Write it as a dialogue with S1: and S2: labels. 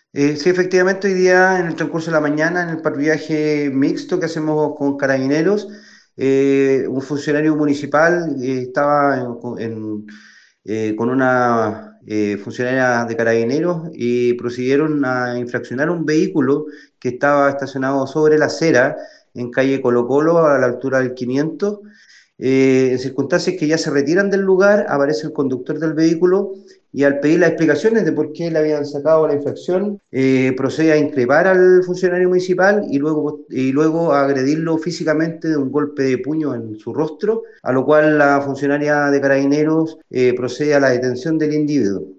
S1: Sí, efectivamente, hoy día en el transcurso de la mañana, en el patrullaje mixto que hacemos con carabineros, un funcionario municipal estaba con una funcionaria de carabineros y procedieron a infraccionar un vehículo que estaba estacionado sobre la acera en calle Colo Colo a la altura del 500. En circunstancias que ya se retiran del lugar, aparece el conductor del vehículo y al pedir las explicaciones de por qué le habían sacado la infracción, procede a increpar al funcionario municipal y luego a agredirlo físicamente de un golpe de puño en su rostro, a lo cual la funcionaria de carabineros procede a la detención del individuo.